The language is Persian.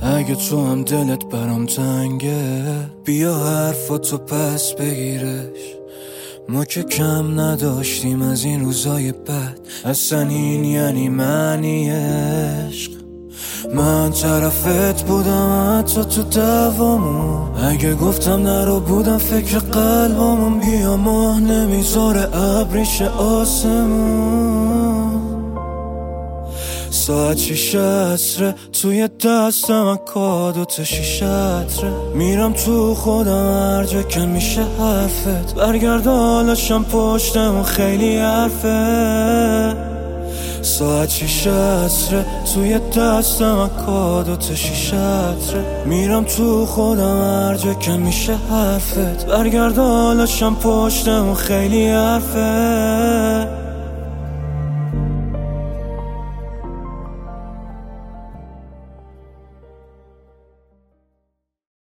اگه تو هم دلت برام تنگه بیا حرفاتو پس بگیرش. ما که کم نداشتیم از این روزای بد، اصلا این یعنی معنی عشق. من طرفت بودم حتی تو دوامون، اگه گفتم نرو بودم فکر قلبمون. بیا ماه نمیذاره ابریش آسمون. ساعت 6 عصره توی دستم کادوت شیشه عطره. میرم تو خودم هر جا که میشه حرفت برگرد حالشم پشتم خیلی حرفه. ساعت 6 عصره توی دستم کادوت شیشه عطره. میرم تو خودم هر جا که میشه حرفت برگرد حالشم پشتم خیلی حرفه.